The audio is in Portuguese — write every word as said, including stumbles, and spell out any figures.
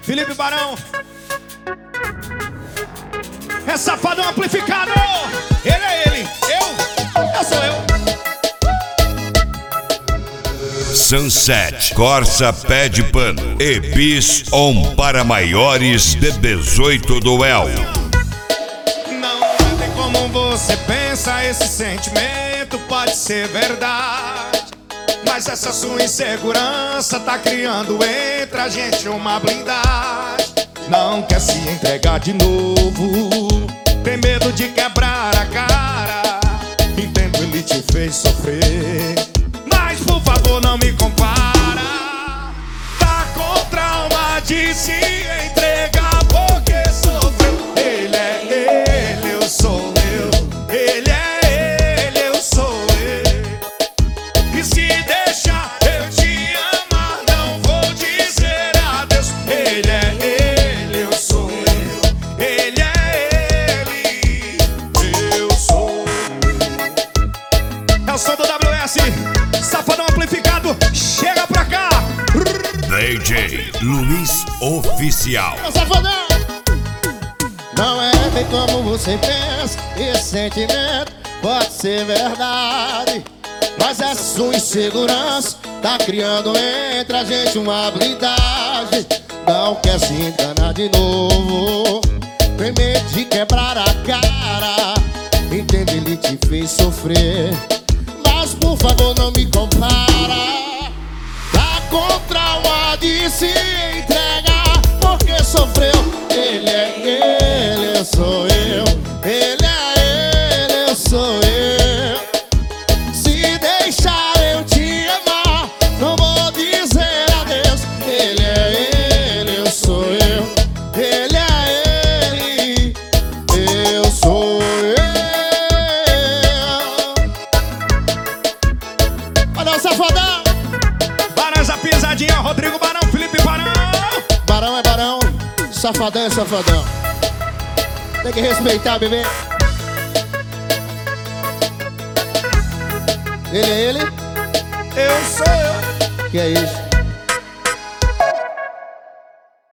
Felipe Barão. É safadão amplificado. Ele é ele, eu, eu sou eu. Sunset, Corsa Pé de Pano e Bis On para maiores de dezoito do El. Não é como você pensa, esse sentimento pode ser verdade, mas essa sua insegurança tá criando entre a gente uma blindagem. Não quer se entregar de novo, tem medo de quebrar a cara. Entendo, ele te fez sofrer, mas por favor não me compara. Tá com trauma de se entregar porque sofreu. Ele é ele, eu sou eu. Ele é ele, eu sou eu. E se deixar eu te amar, não vou dizer adeus. Ele é ele, eu sou eu. Ele é ele, eu sou eu. É o som do W S, Safadão amplificado, chega pra cá. D J Luiz Oficial. Meu safadão! Não é bem como você pensa, esse sentimento pode ser verdade, mas essa sua insegurança tá criando entre a gente uma blindagem. Não quer se enganar de novo, tem medo de quebrar a cara. Entende, ele te fez sofrer, mas por favor não me compara. Tá com trauma de se entregar porque sofreu. Ele é ele, eu sou eu. Ele é ele, eu sou eu. Se deixar eu te amar, não vou dizer adeus. Ele é ele, eu sou eu. Ele é ele, eu sou eu. Olha o safadão. Barão, essa pisadinha, Rodrigo Barão, Felipe Barão. Barão é barão, safadão é safadão. Tem que respeitar, bebê. Ele é ele, Eu sou eu. que é isso?